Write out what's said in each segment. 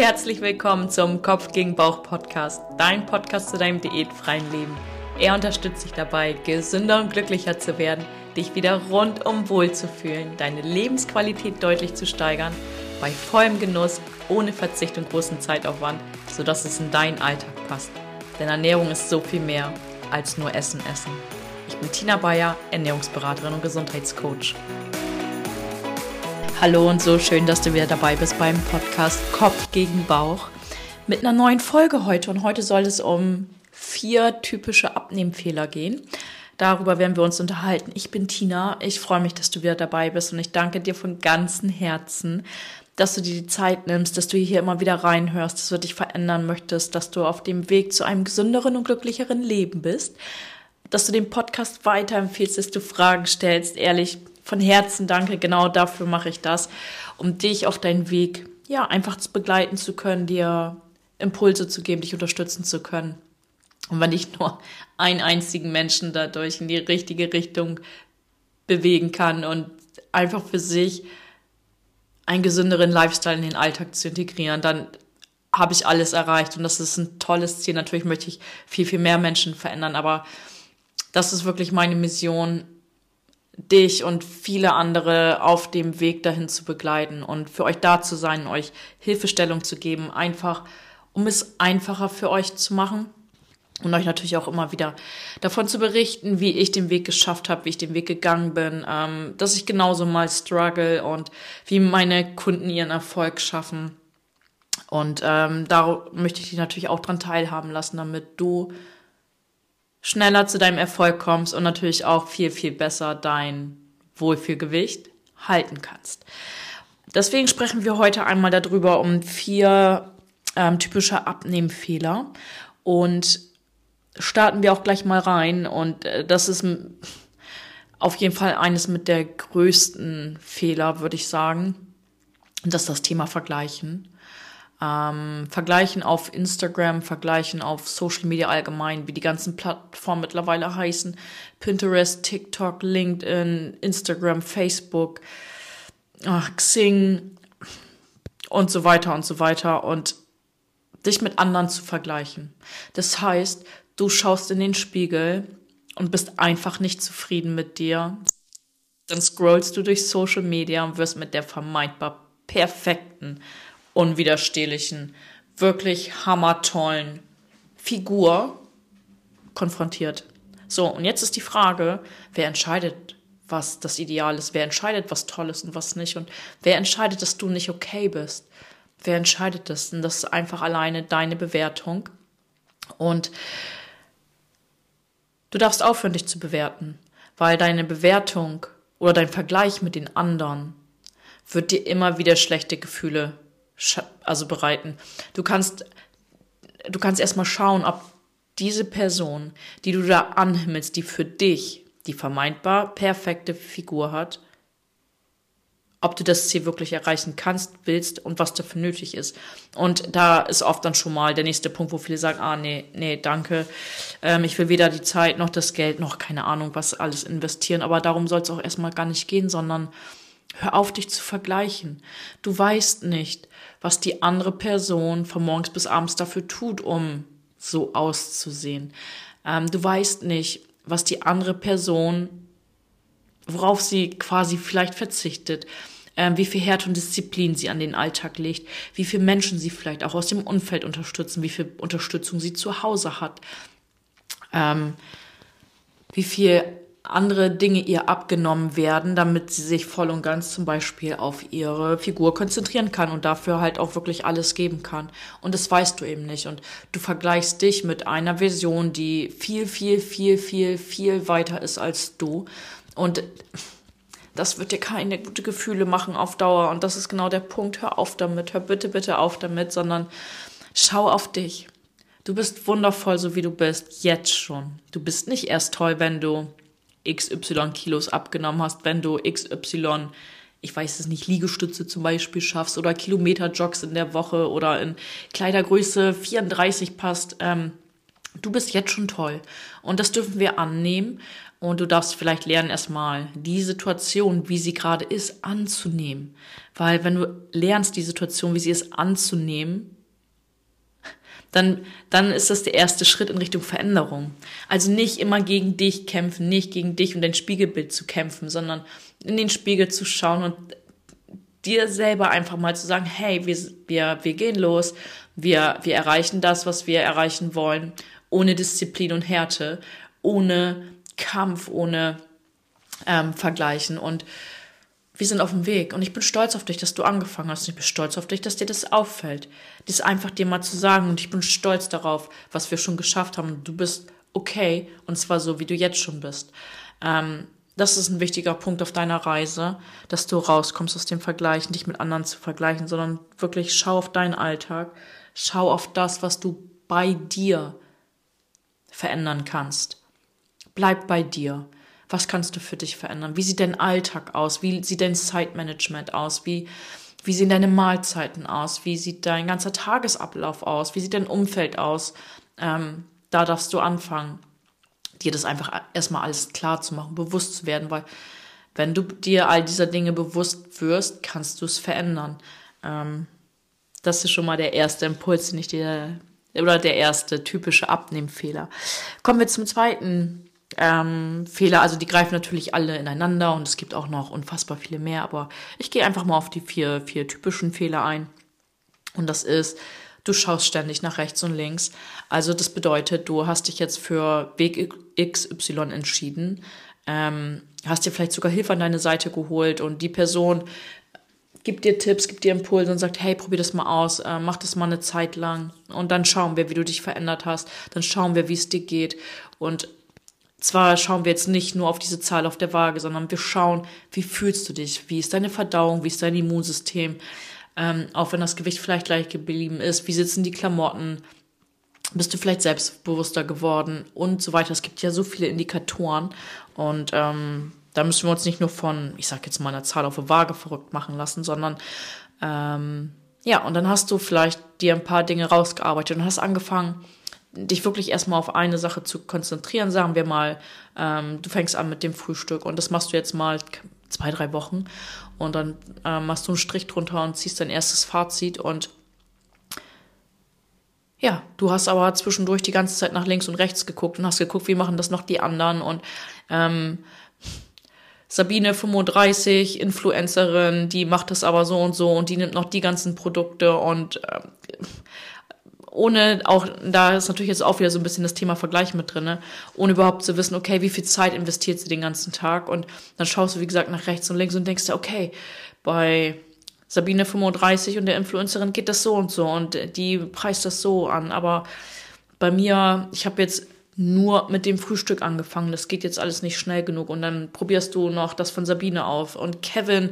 herzlich willkommen zum Kopf gegen Bauch Podcast, dein Podcast zu deinem diätfreien Leben. Er unterstützt dich dabei, gesünder und glücklicher zu werden, dich wieder rundum wohl zu fühlen, deine Lebensqualität deutlich zu steigern, bei vollem Genuss, ohne Verzicht und großen Zeitaufwand, sodass es in deinen Alltag passt. Denn Ernährung ist so viel mehr als nur Essen. Ich bin Tina Bayer, Ernährungsberaterin und Gesundheitscoach. Hallo und so schön, dass du wieder dabei bist beim Podcast Kopf gegen Bauch mit einer neuen Folge heute. Und heute soll es um 4 typische Abnehmfehler gehen. Darüber werden wir uns unterhalten. Ich bin Tina, ich freue mich, dass du wieder dabei bist und ich danke dir von ganzem Herzen, dass du dir die Zeit nimmst, dass du hier immer wieder reinhörst, dass du dich verändern möchtest, dass du auf dem Weg zu einem gesünderen und glücklicheren Leben bist, dass du den Podcast weiterempfiehlst, dass du Fragen stellst. Ehrlich, von Herzen danke, genau dafür mache ich das, um dich auf deinen Weg einfach zu begleiten zu können, dir Impulse zu geben, dich unterstützen zu können. Und wenn ich nur einen einzigen Menschen dadurch in die richtige Richtung bewegen kann und einfach für sich einen gesünderen Lifestyle in den Alltag zu integrieren, dann habe ich alles erreicht. Und das ist ein tolles Ziel. Natürlich möchte ich viel, viel mehr Menschen verändern, aber das ist wirklich meine Mission, dich und viele andere auf dem Weg dahin zu begleiten und für euch da zu sein, euch Hilfestellung zu geben, einfach, um es einfacher für euch zu machen. Und euch natürlich auch immer wieder davon zu berichten, wie ich den Weg geschafft habe, wie ich den Weg gegangen bin, dass ich genauso mal struggle und wie meine Kunden ihren Erfolg schaffen. Und da möchte ich dich natürlich auch dran teilhaben lassen, damit du schneller zu deinem Erfolg kommst und natürlich auch viel, viel besser dein Wohlfühlgewicht halten kannst. Deswegen sprechen wir heute einmal darüber um 4 typische Abnehmfehler und starten wir auch gleich mal rein und das ist auf jeden Fall eines mit der größten Fehler, würde ich sagen. Das ist das Thema Vergleichen. Vergleichen auf Instagram, Vergleichen auf Social Media allgemein, wie die ganzen Plattformen mittlerweile heißen. Pinterest, TikTok, LinkedIn, Instagram, Facebook, Xing und so weiter und so weiter. Und dich mit anderen zu vergleichen. Das heißt, du schaust in den Spiegel und bist einfach nicht zufrieden mit dir. Dann scrollst du durch Social Media und wirst mit der vermeintbar perfekten, unwiderstehlichen, wirklich hammertollen Figur konfrontiert. So, und jetzt ist die Frage, wer entscheidet, was das Ideal ist? Wer entscheidet, was toll ist und was nicht? Und wer entscheidet, dass du nicht okay bist? Wer entscheidet das? Und das ist einfach alleine deine Bewertung. Und du darfst aufhören, dich zu bewerten, weil deine Bewertung oder dein Vergleich mit den anderen wird dir immer wieder schlechte Gefühle bereiten. Du kannst erstmal schauen, ob diese Person, die du da anhimmelst, die für dich die vermeintbar perfekte Figur hat, ob du das Ziel wirklich erreichen kannst, willst und was dafür nötig ist. Und da ist oft dann schon mal der nächste Punkt, wo viele sagen, nee, danke, ich will weder die Zeit noch das Geld noch keine Ahnung was alles investieren, aber darum soll es auch erstmal gar nicht gehen, sondern hör auf, dich zu vergleichen. Du weißt nicht, was die andere Person von morgens bis abends dafür tut, um so auszusehen. Du weißt nicht, was die andere Person, worauf sie quasi vielleicht verzichtet, wie viel Härte und Disziplin sie an den Alltag legt, wie viele Menschen sie vielleicht auch aus dem Umfeld unterstützen, wie viel Unterstützung sie zu Hause hat, wie viel andere Dinge ihr abgenommen werden, damit sie sich voll und ganz zum Beispiel auf ihre Figur konzentrieren kann und dafür halt auch wirklich alles geben kann. Und das weißt du eben nicht. Und du vergleichst dich mit einer Version, die viel, viel, viel, viel, viel weiter ist als du. Und das wird dir keine gute Gefühle machen auf Dauer. Und das ist genau der Punkt. Hör auf damit. Hör bitte, bitte auf damit, sondern schau auf dich. Du bist wundervoll, so wie du bist. Jetzt schon. Du bist nicht erst toll, wenn du XY Kilos abgenommen hast, wenn du XY, ich weiß es nicht, Liegestütze zum Beispiel schaffst oder Kilometer-Jogs in der Woche oder in Kleidergröße 34 passt. Du bist jetzt schon toll. Und das dürfen wir annehmen. Und du darfst vielleicht lernen, erstmal die Situation, wie sie gerade ist, anzunehmen. Weil wenn du lernst, die Situation, wie sie ist, anzunehmen, dann ist das der erste Schritt in Richtung Veränderung. Also nicht immer gegen dich kämpfen, nicht gegen dich und dein Spiegelbild zu kämpfen, sondern in den Spiegel zu schauen und dir selber einfach mal zu sagen, hey, wir gehen los, wir erreichen das, was wir erreichen wollen, ohne Disziplin und Härte, ohne Kampf, ohne Vergleichen, und wir sind auf dem Weg und ich bin stolz auf dich, dass du angefangen hast. Ich bin stolz auf dich, dass dir das auffällt. Das einfach dir mal zu sagen, und ich bin stolz darauf, was wir schon geschafft haben. Du bist okay, und zwar so, wie du jetzt schon bist. Das ist ein wichtiger Punkt auf deiner Reise, dass du rauskommst aus dem Vergleichen, dich mit anderen zu vergleichen, sondern wirklich schau auf deinen Alltag, schau auf das, was du bei dir verändern kannst. Bleib bei dir. Was kannst du für dich verändern? Wie sieht dein Alltag aus? Wie sieht dein Zeitmanagement aus? Wie sehen deine Mahlzeiten aus? Wie sieht dein ganzer Tagesablauf aus? Wie sieht dein Umfeld aus? Da darfst du anfangen, dir das einfach erstmal alles klar zu machen, bewusst zu werden, weil wenn du dir all dieser Dinge bewusst wirst, kannst du es verändern. Das ist schon mal der erste Impuls, oder der erste typische Abnehmfehler. Kommen wir zum zweiten Fehler. Also die greifen natürlich alle ineinander und es gibt auch noch unfassbar viele mehr, aber ich gehe einfach mal auf die vier typischen Fehler ein. Und das ist, du schaust ständig nach rechts und links. Also das bedeutet, du hast dich jetzt für Weg XY entschieden, hast dir vielleicht sogar Hilfe an deine Seite geholt und die Person gibt dir Tipps, gibt dir Impulse und sagt, hey, probier das mal aus, mach das mal eine Zeit lang und dann schauen wir, wie du dich verändert hast, dann schauen wir, wie es dir geht. Und zwar schauen wir jetzt nicht nur auf diese Zahl auf der Waage, sondern wir schauen, wie fühlst du dich, wie ist deine Verdauung, wie ist dein Immunsystem, auch wenn das Gewicht vielleicht gleich geblieben ist, wie sitzen die Klamotten, bist du vielleicht selbstbewusster geworden und so weiter. Es gibt ja so viele Indikatoren und da müssen wir uns nicht nur von, ich sag jetzt mal, einer Zahl auf der Waage verrückt machen lassen, sondern ja, und dann hast du vielleicht dir ein paar Dinge rausgearbeitet und hast angefangen, dich wirklich erstmal auf eine Sache zu konzentrieren. Sagen wir mal, du fängst an mit dem Frühstück und das machst du jetzt mal 2-3 Wochen und dann machst du einen Strich drunter und ziehst dein erstes Fazit und ja, du hast aber zwischendurch die ganze Zeit nach links und rechts geguckt und hast geguckt, wie machen das noch die anderen und Sabine 35, Influencerin, die macht das aber so und die nimmt noch die ganzen Produkte und ohne auch, da ist natürlich jetzt auch wieder so ein bisschen das Thema Vergleich mit drin, ne? Ohne überhaupt zu wissen, okay, wie viel Zeit investiert sie den ganzen Tag und dann schaust du, wie gesagt, nach rechts und links und denkst dir, okay, bei Sabine 35 und der Influencerin geht das so und die preist das so an, aber bei mir, ich habe jetzt nur mit dem Frühstück angefangen, das geht jetzt alles nicht schnell genug und dann probierst du noch das von Sabine auf und Kevin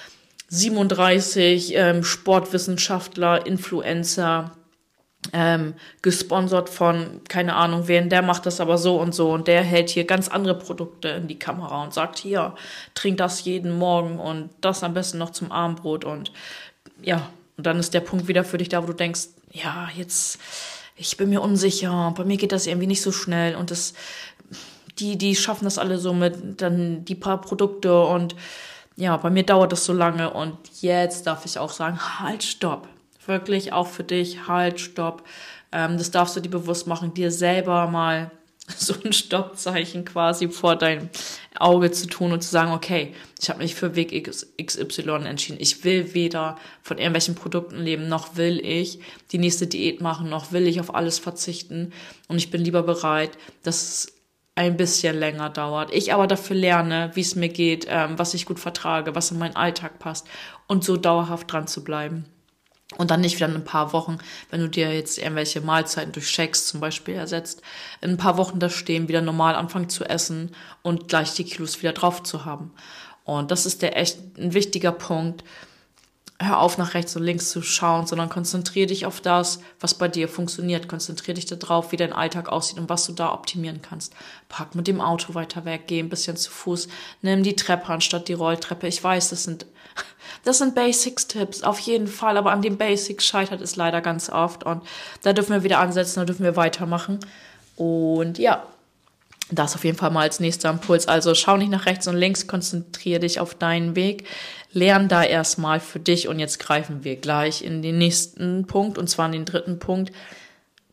37, Sportwissenschaftler, Influencer, gesponsert von, keine Ahnung wen, der macht das aber so und der hält hier ganz andere Produkte in die Kamera und sagt, hier, trink das jeden Morgen und das am besten noch zum Abendbrot und ja, und dann ist der Punkt wieder für dich da, wo du denkst, ja, jetzt, ich bin mir unsicher, bei mir geht das irgendwie nicht so schnell und die schaffen das alle so mit dann die paar Produkte und ja, bei mir dauert das so lange und jetzt darf ich auch sagen, halt, stopp. Wirklich auch für dich, halt, stopp. Das darfst du dir bewusst machen, dir selber mal so ein Stoppzeichen quasi vor deinem Auge zu tun und zu sagen, okay, ich habe mich für Weg XY entschieden. Ich will weder von irgendwelchen Produkten leben, noch will ich die nächste Diät machen, noch will ich auf alles verzichten. Und ich bin lieber bereit, dass es ein bisschen länger dauert. Ich aber dafür lerne, wie es mir geht, was ich gut vertrage, was in meinen Alltag passt und so dauerhaft dran zu bleiben. Und dann nicht wieder in ein paar Wochen, wenn du dir jetzt irgendwelche Mahlzeiten durch Shakes zum Beispiel ersetzt, in ein paar Wochen da stehen, wieder normal anfangen zu essen und gleich die Kilos wieder drauf zu haben. Und das ist echt ein wichtiger Punkt. Hör auf, nach rechts und links zu schauen, sondern konzentriere dich auf das, was bei dir funktioniert. Konzentriere dich darauf, wie dein Alltag aussieht und was du da optimieren kannst. Park mit dem Auto weiter weg, geh ein bisschen zu Fuß, nimm die Treppe anstatt die Rolltreppe. Ich weiß, das sind Basics-Tipps, auf jeden Fall, aber an den Basics scheitert es leider ganz oft und da dürfen wir wieder ansetzen, da dürfen wir weitermachen und ja, das auf jeden Fall mal als nächster Impuls, also schau nicht nach rechts und links, konzentriere dich auf deinen Weg, lern da erstmal für dich und jetzt greifen wir gleich in den nächsten Punkt und zwar in den dritten Punkt,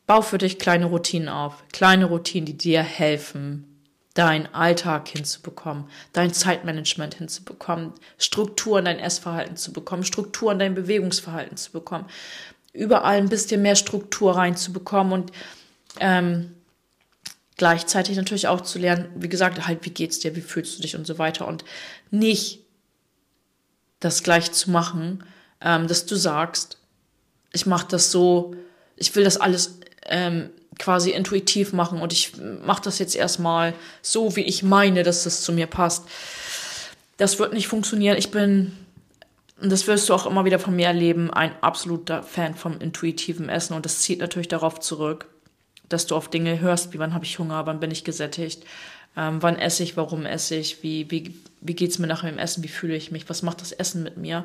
Bau für dich kleine Routinen auf. Kleine Routinen, die dir helfen, deinen Alltag hinzubekommen, dein Zeitmanagement hinzubekommen, Struktur in dein Essverhalten zu bekommen, Struktur in dein Bewegungsverhalten zu bekommen, überall ein bisschen mehr Struktur reinzubekommen und gleichzeitig natürlich auch zu lernen, wie gesagt, halt, wie geht's dir, wie fühlst du dich und so weiter und nicht das gleich zu machen, dass du sagst, ich mache das so, ich will das alles quasi intuitiv machen und ich mache das jetzt erstmal so, wie ich meine, dass das zu mir passt. Das wird nicht funktionieren. Und das wirst du auch immer wieder von mir erleben, ein absoluter Fan vom intuitiven Essen und das zieht natürlich darauf zurück, dass du auf Dinge hörst, wie wann habe ich Hunger, wann bin ich gesättigt, wann esse ich, warum esse ich, wie geht's mir nach dem Essen, wie fühle ich mich, was macht das Essen mit mir.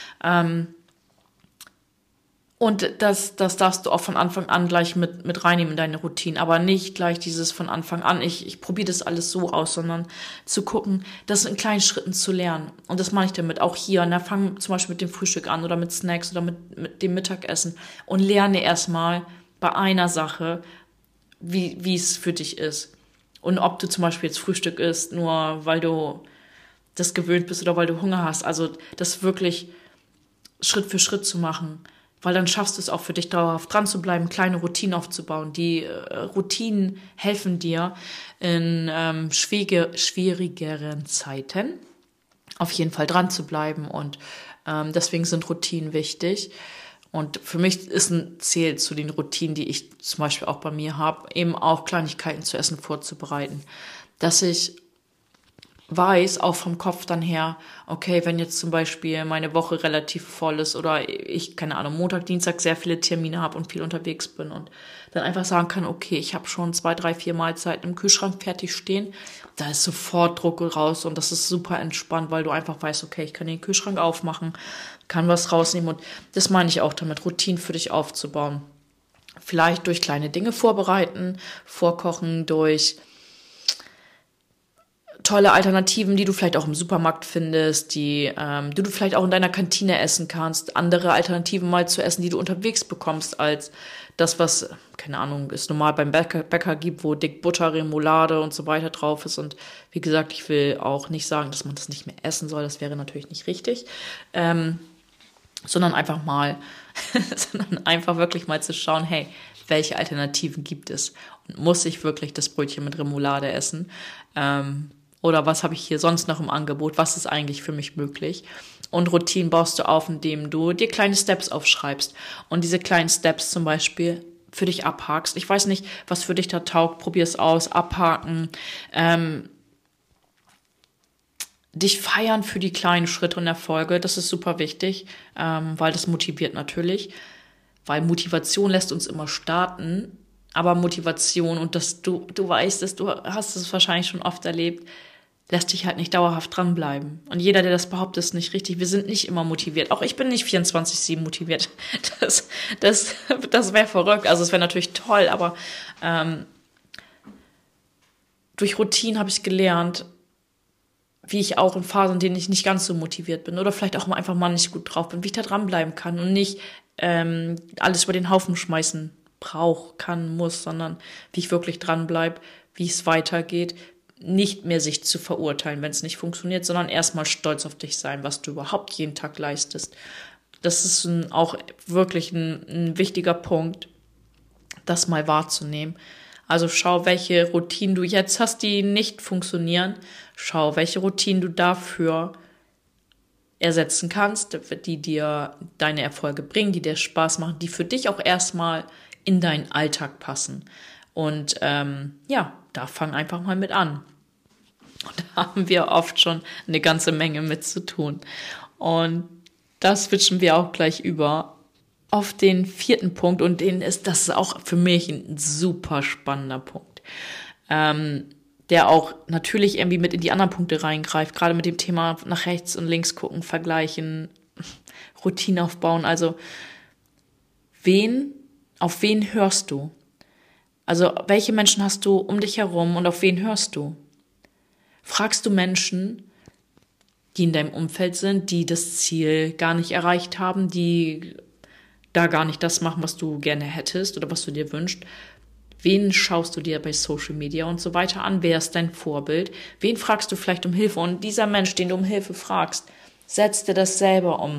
Und das darfst du auch von Anfang an gleich mit reinnehmen in deine Routine, aber nicht gleich dieses von Anfang an, ich probiere das alles so aus, sondern zu gucken, das in kleinen Schritten zu lernen. Und das meine ich damit auch hier. Na, fang zum Beispiel mit dem Frühstück an oder mit Snacks oder mit dem Mittagessen und lerne erstmal bei einer Sache, wie es für dich ist. Und ob du zum Beispiel jetzt Frühstück isst, nur weil du das gewöhnt bist oder weil du Hunger hast. Also das wirklich Schritt für Schritt zu machen. Weil dann schaffst du es auch für dich dauerhaft dran zu bleiben, kleine Routinen aufzubauen. Die Routinen helfen dir in schwierigeren Zeiten auf jeden Fall dran zu bleiben. Und deswegen sind Routinen wichtig. Und für mich zählt zu den Routinen, die ich zum Beispiel auch bei mir habe, eben auch Kleinigkeiten zu essen vorzubereiten. Dass ich weiß, auch vom Kopf dann her, okay, wenn jetzt zum Beispiel meine Woche relativ voll ist oder ich, keine Ahnung, Montag, Dienstag sehr viele Termine habe und viel unterwegs bin und dann einfach sagen kann, okay, ich habe schon 2, 3, 4 Mahlzeiten im Kühlschrank fertig stehen, da ist sofort Druck raus und das ist super entspannt, weil du einfach weißt, okay, ich kann den Kühlschrank aufmachen, kann was rausnehmen und das meine ich auch damit, Routinen für dich aufzubauen. Vielleicht durch kleine Dinge vorbereiten, vorkochen, durch tolle Alternativen, die du vielleicht auch im Supermarkt findest, die du vielleicht auch in deiner Kantine essen kannst, andere Alternativen mal zu essen, die du unterwegs bekommst, als das, was, keine Ahnung, es normal beim Bäcker gibt, wo dick Butter, Remoulade und so weiter drauf ist. Und wie gesagt, ich will auch nicht sagen, dass man das nicht mehr essen soll, das wäre natürlich nicht richtig, sondern einfach wirklich mal zu schauen, hey, welche Alternativen gibt es? Und muss ich wirklich das Brötchen mit Remoulade essen? Oder was habe ich hier sonst noch im Angebot? Was ist eigentlich für mich möglich? Und Routinen baust du auf, indem du dir kleine Steps aufschreibst. Und diese kleinen Steps zum Beispiel für dich abhakst. Ich weiß nicht, was für dich da taugt. Probier es aus, abhaken. Dich feiern für die kleinen Schritte und Erfolge. Das ist super wichtig, weil das motiviert natürlich. Weil Motivation lässt uns immer starten. Aber Motivation und dass du weißt es, du hast es wahrscheinlich schon oft erlebt, lässt dich halt nicht dauerhaft dranbleiben. Und jeder, der das behauptet, ist nicht richtig. Wir sind nicht immer motiviert. Auch ich bin nicht 24/7 motiviert. Das wäre verrückt. Also es wäre natürlich toll, aber durch Routinen habe ich gelernt, wie ich auch in Phasen, in denen ich nicht ganz so motiviert bin oder vielleicht auch einfach mal nicht gut drauf bin, wie ich da dranbleiben kann und nicht alles über den Haufen schmeißen muss, sondern wie ich wirklich dranbleibe, wie es weitergeht, nicht mehr sich zu verurteilen, wenn es nicht funktioniert, sondern erstmal stolz auf dich sein, was du überhaupt jeden Tag leistest. Das ist auch wirklich ein wichtiger Punkt, das mal wahrzunehmen. Also schau, welche Routinen du jetzt hast, die nicht funktionieren. Schau, welche Routinen du dafür ersetzen kannst, die dir deine Erfolge bringen, die dir Spaß machen, die für dich auch erstmal in deinen Alltag passen. Und da fang einfach mal mit an. Und da haben wir oft schon eine ganze Menge mit zu tun. Und da switchen wir auch gleich über auf den 4. Punkt. Und das ist auch für mich ein super spannender Punkt. Der auch natürlich irgendwie mit in die anderen Punkte reingreift. Gerade mit dem Thema nach rechts und links gucken, vergleichen, Routine aufbauen. Also auf wen hörst du? Also welche Menschen hast du um dich herum und auf wen hörst du? Fragst du Menschen, die in deinem Umfeld sind, die das Ziel gar nicht erreicht haben, die da gar nicht das machen, was du gerne hättest oder was du dir wünschst. Wen schaust du dir bei Social Media und so weiter an? Wer ist dein Vorbild? Wen fragst du vielleicht um Hilfe? Und dieser Mensch, den du um Hilfe fragst, setzt dir das selber um.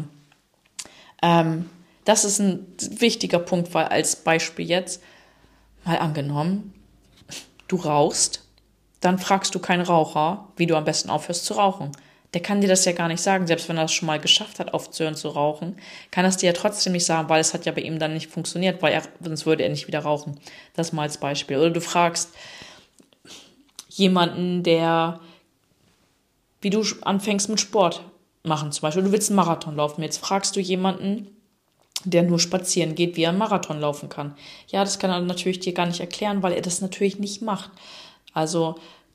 Das ist ein wichtiger Punkt, weil als Beispiel jetzt, mal angenommen, du rauchst, dann fragst du keinen Raucher, wie du am besten aufhörst zu rauchen. Der kann dir das ja gar nicht sagen, selbst wenn er es schon mal geschafft hat, aufzuhören zu rauchen, kann er es dir ja trotzdem nicht sagen, weil es hat ja bei ihm dann nicht funktioniert, sonst würde er nicht wieder rauchen. Das mal als Beispiel. Oder du fragst jemanden, wie du anfängst mit Sport machen zum Beispiel. Du willst einen Marathon laufen. Jetzt fragst du jemanden, der nur spazieren geht, wie er einen Marathon laufen kann. Ja, das kann er natürlich dir gar nicht erklären, weil er das natürlich nicht macht. Also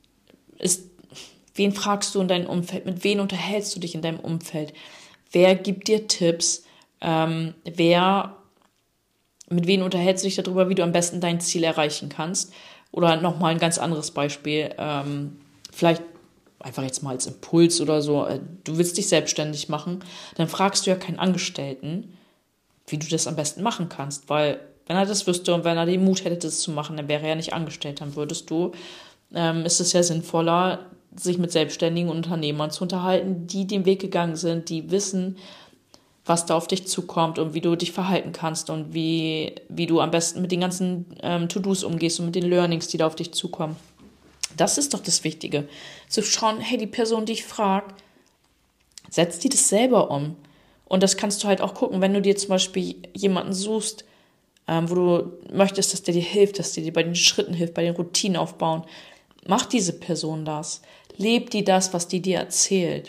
wen fragst du in deinem Umfeld? Mit wem unterhältst du dich in deinem Umfeld? Wer gibt dir Tipps? Mit wem unterhältst du dich darüber, wie du am besten dein Ziel erreichen kannst? Oder nochmal ein ganz anderes Beispiel. Vielleicht einfach jetzt mal als Impuls oder so. Du willst dich selbstständig machen. Dann fragst du ja keinen Angestellten, wie du das am besten machen kannst. Weil wenn er das wüsste und wenn er den Mut hätte, das zu machen, dann wäre er ja nicht angestellt. Dann ist es ja sinnvoller, sich mit selbstständigen Unternehmern zu unterhalten, die den Weg gegangen sind, die wissen, was da auf dich zukommt und wie du dich verhalten kannst und wie du am besten mit den ganzen To-Dos umgehst und mit den Learnings, die da auf dich zukommen. Das ist doch das Wichtige. Zu schauen, hey, die Person, die ich frage, setzt die das selber um. Und das kannst du halt auch gucken, wenn du dir zum Beispiel jemanden suchst, wo du möchtest, dass der dir hilft, dass der dir bei den Schritten hilft, bei den Routinen aufbauen. Macht diese Person das? Lebt die das, was die dir erzählt?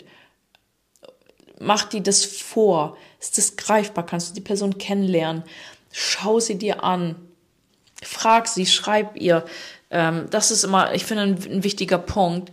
Macht die das vor? Ist das greifbar? Kannst du die Person kennenlernen? Schau sie dir an. Frag sie, schreib ihr. Das ist immer, ich finde, ein wichtiger Punkt.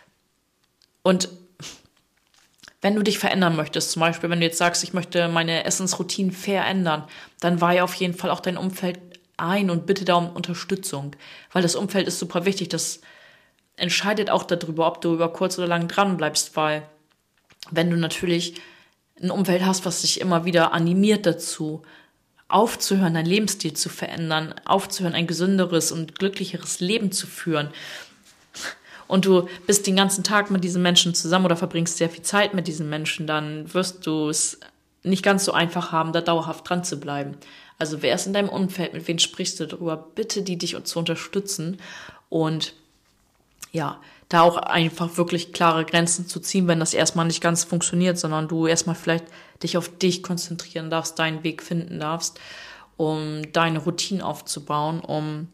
Und wenn du dich verändern möchtest, zum Beispiel, wenn du jetzt sagst, ich möchte meine Essensroutinen verändern, dann weihe auf jeden Fall auch dein Umfeld ein und bitte da um Unterstützung. Weil das Umfeld ist super wichtig. Das entscheidet auch darüber, ob du über kurz oder lang dran bleibst, weil wenn du natürlich ein Umfeld hast, was dich immer wieder animiert dazu, aufzuhören, deinen Lebensstil zu verändern, aufzuhören, ein gesünderes und glücklicheres Leben zu führen, und du bist den ganzen Tag mit diesen Menschen zusammen oder verbringst sehr viel Zeit mit diesen Menschen, dann wirst du es nicht ganz so einfach haben, da dauerhaft dran zu bleiben. Also wer ist in deinem Umfeld, mit wem sprichst du darüber? Bitte die, dich zu unterstützen und ja, da auch einfach wirklich klare Grenzen zu ziehen, wenn das erstmal nicht ganz funktioniert, sondern du erstmal vielleicht dich auf dich konzentrieren darfst, deinen Weg finden darfst, um deine Routine aufzubauen, um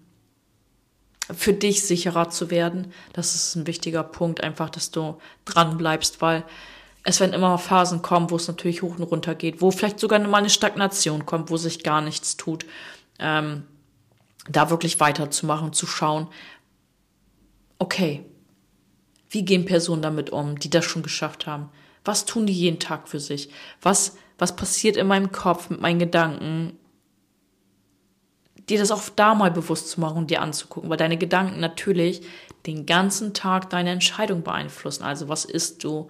für dich sicherer zu werden. Das ist ein wichtiger Punkt, einfach, dass du dran bleibst, weil es werden immer Phasen kommen, wo es natürlich hoch und runter geht, wo vielleicht sogar mal eine Stagnation kommt, wo sich gar nichts tut. Da wirklich weiterzumachen, zu schauen, okay, wie gehen Personen damit um, die das schon geschafft haben? Was tun die jeden Tag für sich? Was passiert in meinem Kopf mit meinen Gedanken? Dir das auch da mal bewusst zu machen und dir anzugucken, weil deine Gedanken natürlich den ganzen Tag deine Entscheidung beeinflussen. Also was isst du?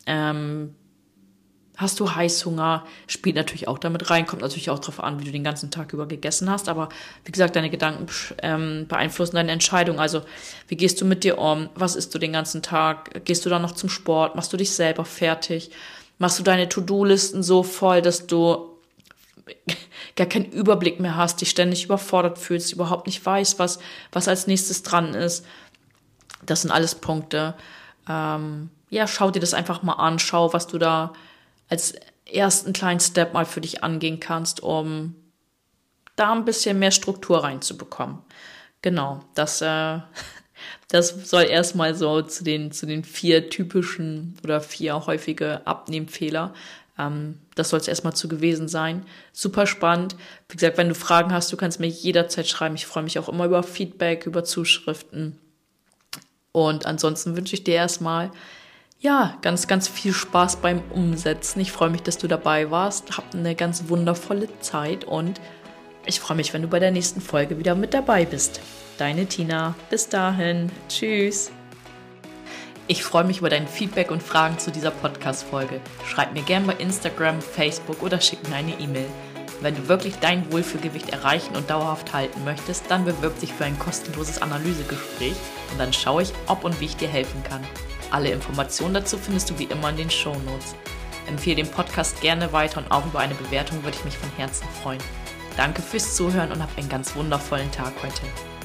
Hast du Heißhunger? Spielt natürlich auch damit rein, kommt natürlich auch darauf an, wie du den ganzen Tag über gegessen hast. Aber wie gesagt, deine Gedanken beeinflussen deine Entscheidung. Also wie gehst du mit dir um? Was isst du den ganzen Tag? Gehst du dann noch zum Sport? Machst du dich selber fertig? Machst du deine To-Do-Listen so voll, dass du gar keinen Überblick mehr hast, dich ständig überfordert fühlst, überhaupt nicht weißt, was als nächstes dran ist? Das sind alles Punkte. Schau dir das einfach mal an. Schau, was du da als ersten kleinen Step mal für dich angehen kannst, um da ein bisschen mehr Struktur reinzubekommen. Genau, das soll erstmal so zu den 4 typischen oder 4 häufige Abnehmfehler. Das soll es erstmal zu gewesen sein. Super spannend. Wie gesagt, wenn du Fragen hast, du kannst mir jederzeit schreiben. Ich freue mich auch immer über Feedback, über Zuschriften. Und ansonsten wünsche ich dir erstmal ganz, ganz viel Spaß beim Umsetzen. Ich freue mich, dass du dabei warst. Hab eine ganz wundervolle Zeit und ich freue mich, wenn du bei der nächsten Folge wieder mit dabei bist. Deine Tina. Bis dahin. Tschüss. Ich freue mich über dein Feedback und Fragen zu dieser Podcast-Folge. Schreib mir gerne bei Instagram, Facebook oder schick mir eine E-Mail. Wenn du wirklich dein Wohlfühlgewicht erreichen und dauerhaft halten möchtest, dann bewirb dich für ein kostenloses Analysegespräch und dann schaue ich, ob und wie ich dir helfen kann. Alle Informationen dazu findest du wie immer in den Shownotes. Empfehle den Podcast gerne weiter und auch über eine Bewertung würde ich mich von Herzen freuen. Danke fürs Zuhören und hab einen ganz wundervollen Tag heute.